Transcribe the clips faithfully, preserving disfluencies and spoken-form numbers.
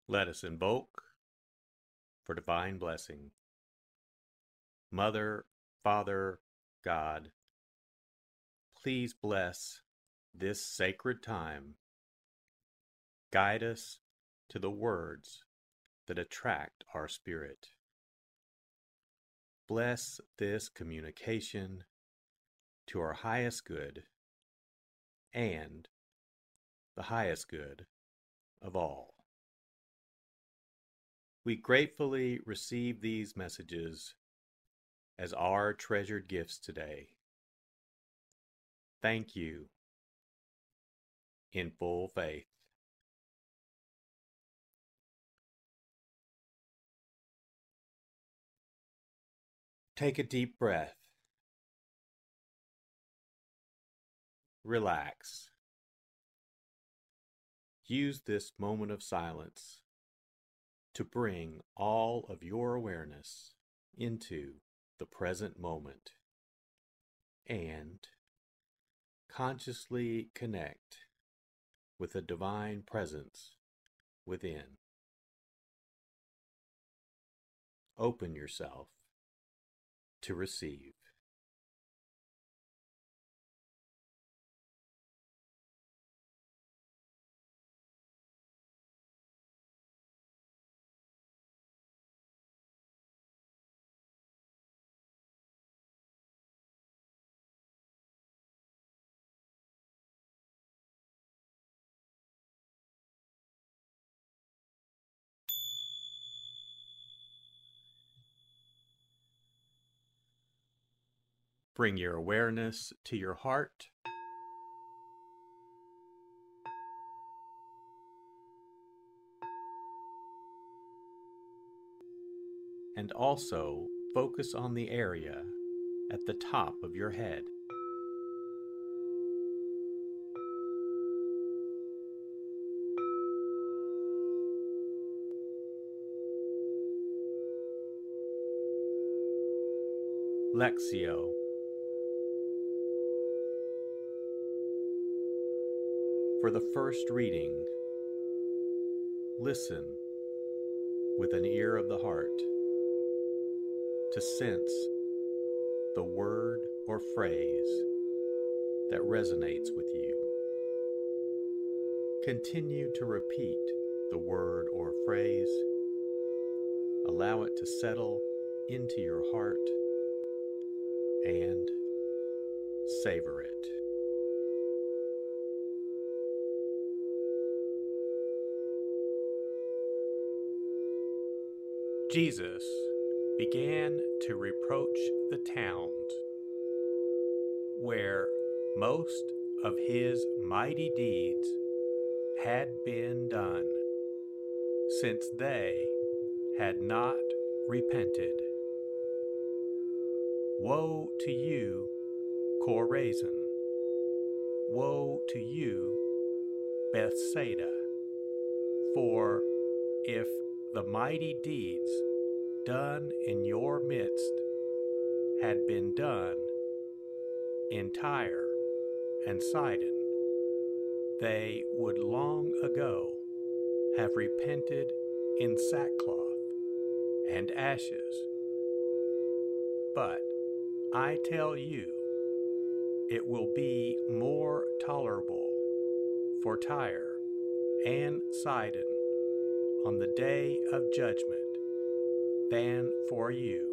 Let us invoke for divine blessing. Mother, Father, God, please bless this sacred time. Guide us to the words that attract our spirit. Bless this communication to our highest good and the highest good of all. We gratefully receive these messages as our treasured gifts today. Thank you in full faith. Take a deep breath. Relax. Use this moment of silence to bring all of your awareness into the present moment and consciously connect with the divine presence within. Open yourself to receive. Bring your awareness to your heart. And also focus on the area at the top of your head. Lectio. For the first reading, listen with an ear of the heart to sense the word or phrase that resonates with you. Continue to repeat the word or phrase. Allow it to settle into your heart and savor it. Jesus began to reproach the towns where most of his mighty deeds had been done, since they had not repented. Woe to you, Chorazin! Woe to you, Bethsaida! For if the mighty deeds done in your midst had been done in Tyre and Sidon, they would long ago have repented in sackcloth and ashes. But I tell you, it will be more tolerable for Tyre and Sidon on the day of judgment than for you.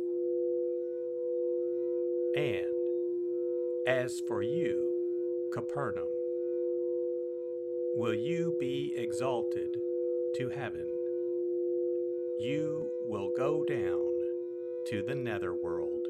And as for you, Capernaum, will you be exalted to heaven? You will go down to the netherworld.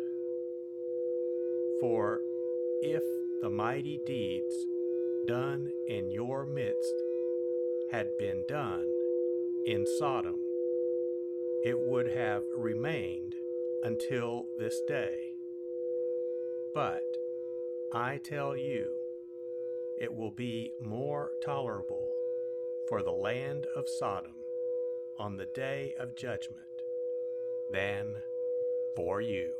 For if the mighty deeds done in your midst had been done in Sodom, it would have remained until this day. But I tell you, it will be more tolerable for the land of Sodom on the day of judgment than for you.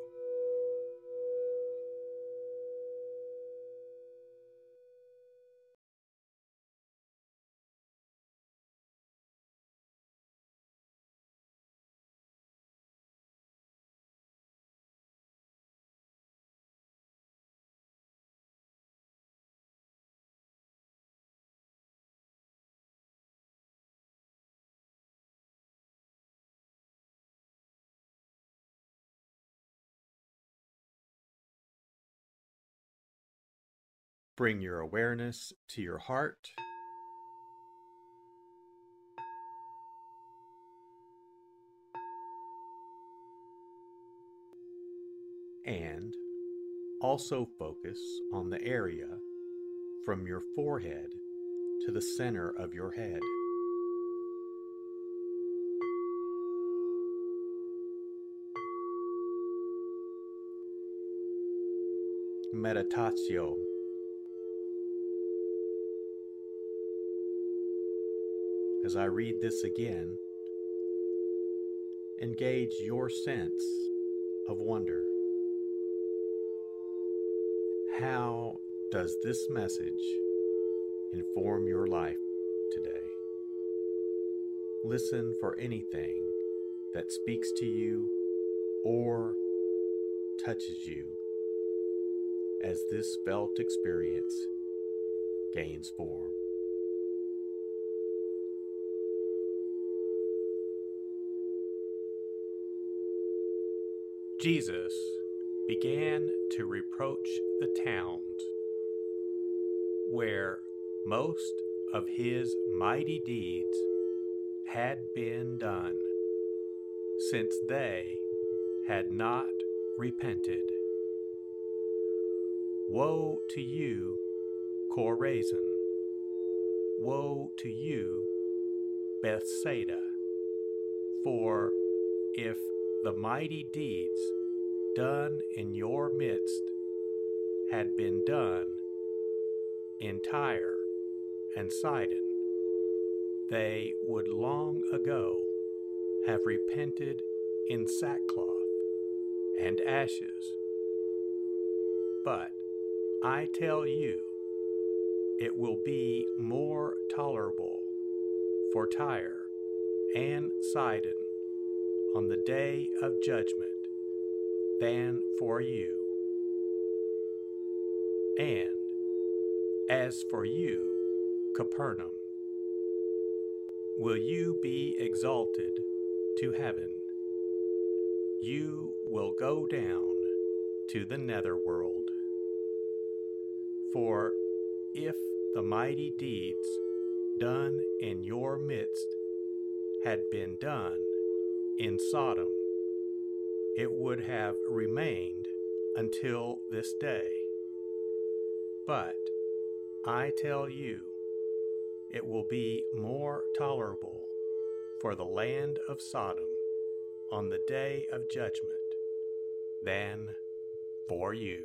Bring your awareness to your heart. And also focus on the area from your forehead to the center of your head. Meditatio. As I read this again, engage your sense of wonder. How does this message inform your life today? Listen for anything that speaks to you or touches you as this felt experience gains form. Jesus began to reproach the towns where most of his mighty deeds had been done, since they had not repented. Woe to you, Chorazin! Woe to you, Bethsaida! For if the mighty deeds done in your midst had been done in Tyre and Sidon, they would long ago have repented in sackcloth and ashes. But I tell you, it will be more tolerable for Tyre and Sidon on the day of judgment than for you. And as for you, Capernaum, will you be exalted to heaven? You will go down to the netherworld. For if the mighty deeds done in your midst had been done in Sodom, it would have remained until this day. But I tell you, it will be more tolerable for the land of Sodom on the day of judgment than for you.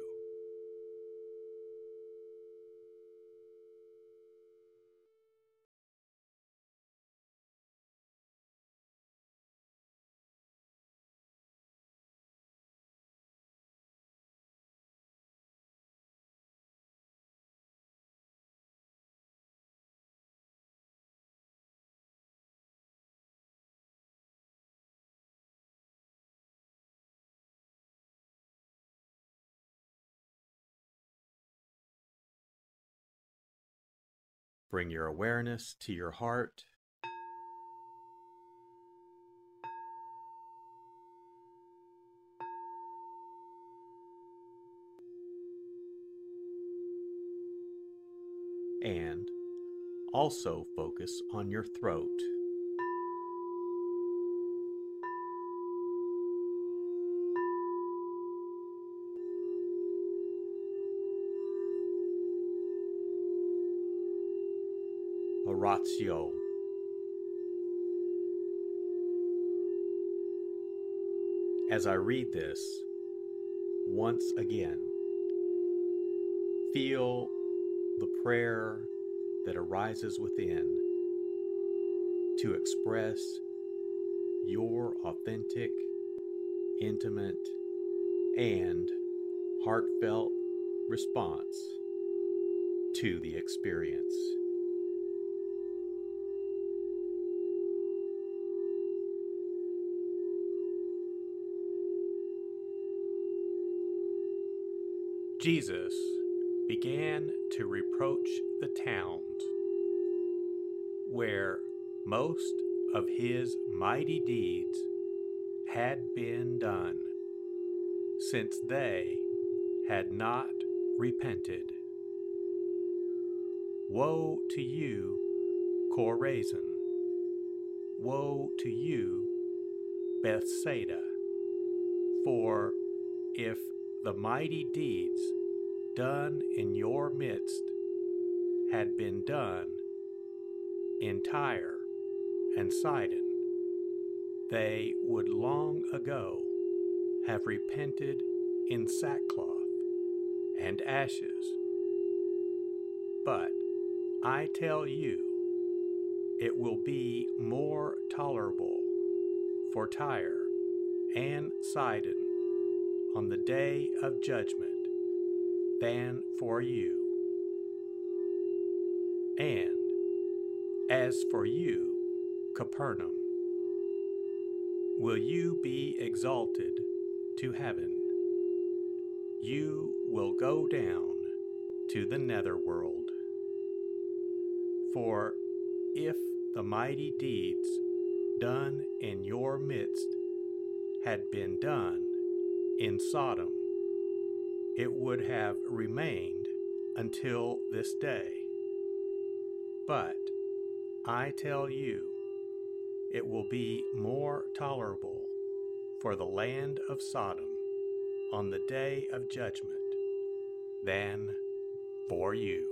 Bring your awareness to your heart. And also focus on your throat. Oratio. As I read this, once again, feel the prayer that arises within to express your authentic, intimate, and heartfelt response to the experience. Jesus began to reproach the towns where most of his mighty deeds had been done, since they had not repented. Woe to you, Chorazin! Woe to you, Bethsaida! For if the mighty deeds done in your midst had been done in Tyre and Sidon, they would long ago have repented in sackcloth and ashes. But I tell you, it will be more tolerable for Tyre and Sidon on the day of judgment than for you. And as for you, Capernaum, will you be exalted to heaven? You will go down to the netherworld. For if the mighty deeds done in your midst had been done in Sodom, it would have remained until this day. But I tell you, it will be more tolerable for the land of Sodom on the day of judgment than for you.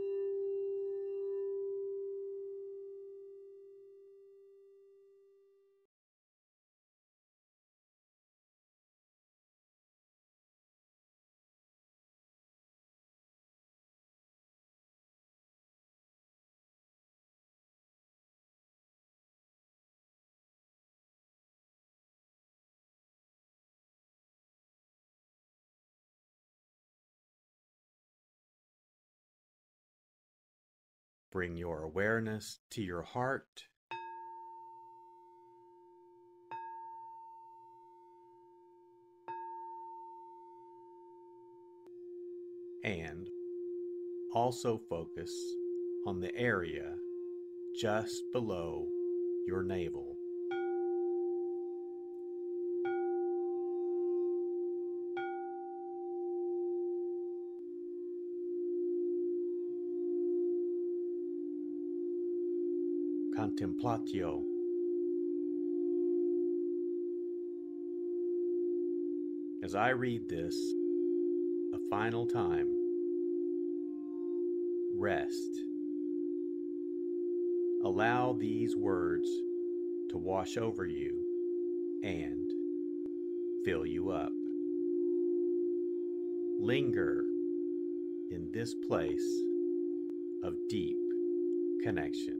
Bring your awareness to your heart and also focus on the area just below your navel. Contemplatio. As I read this a final time, rest. Allow these words to wash over you and fill you up. Linger in this place of deep connection.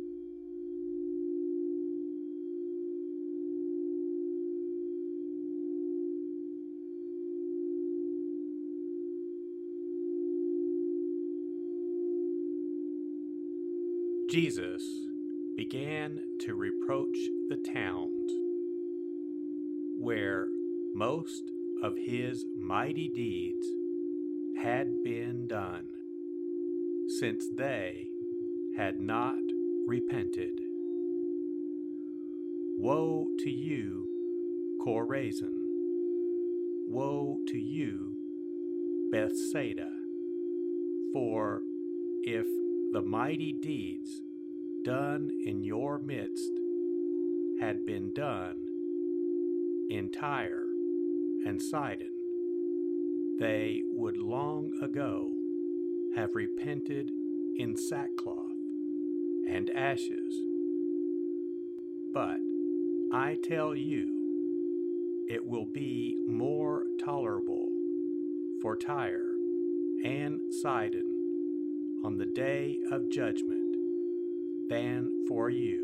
Jesus began to reproach the towns where most of his mighty deeds had been done, since they had not repented. Woe to you, Chorazin! Woe to you, Bethsaida! For if the mighty deeds done in your midst had been done in Tyre and Sidon, they would long ago have repented in sackcloth and ashes. But I tell you, it will be more tolerable for Tyre and Sidon on the day of judgment than for you.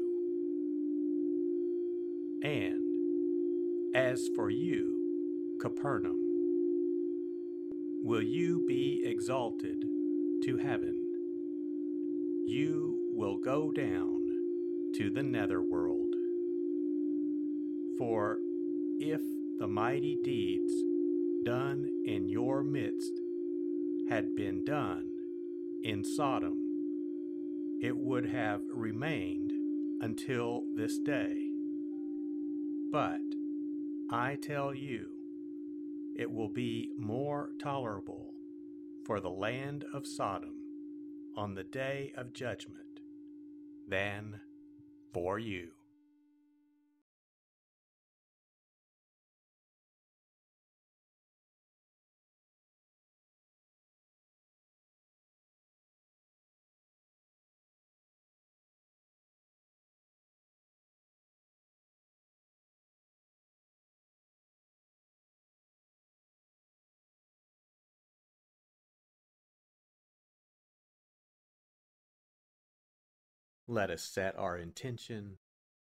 And as for you, Capernaum, will you be exalted to heaven? You will go down to the netherworld. For if the mighty deeds done in your midst had been done in Sodom, it would have remained until this day. But I tell you, it will be more tolerable for the land of Sodom on the day of judgment than for you. Let us set our intention.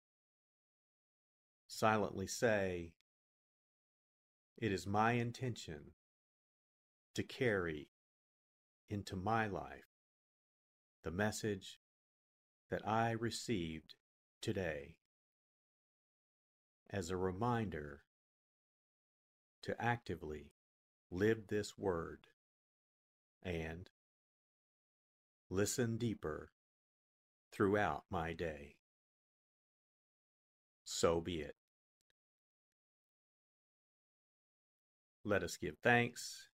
Silently say, it is my intention to carry into my life the message that I received today as a reminder to actively live this word and listen deeper throughout my day. So be it. Let us give thanks.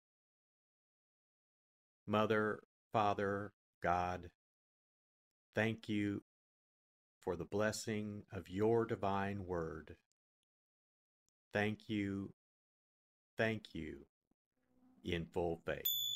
Mother, Father, God, thank you for the blessing of your divine word. Thank you, thank you, in full faith.